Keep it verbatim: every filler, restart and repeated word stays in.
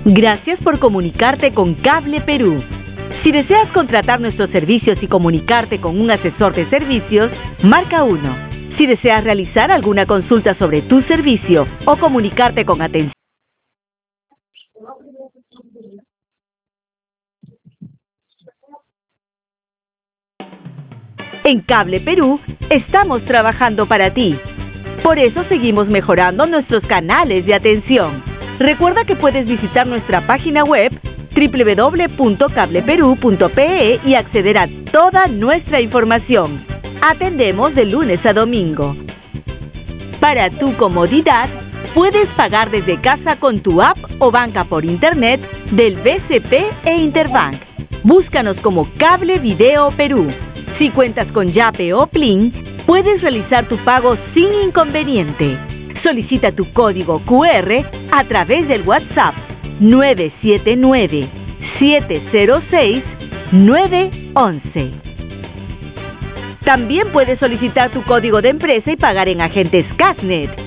Gracias por comunicarte con Cable Perú. Si deseas contratar nuestros servicios y comunicarte con un asesor de servicios, marca uno. Si deseas realizar alguna consulta sobre tu servicio o comunicarte con atención. En Cable Perú estamos trabajando para ti. Por eso seguimos mejorando nuestros canales de atención. Recuerda que puedes visitar nuestra página web doble u doble u doble u punto cable perú punto pe e y acceder a toda nuestra información. Atendemos de lunes a domingo. Para tu comodidad, puedes pagar desde casa con tu app o banca por internet del B C P e Interbank. Búscanos como Cable Video Perú. Si cuentas con Yape o Plin, puedes realizar tu pago sin inconveniente. Solicita tu código cu erre a través del WhatsApp nueve siete nueve, siete cero seis, nueve once. También puedes solicitar tu código de empresa y pagar en agentes Casnet.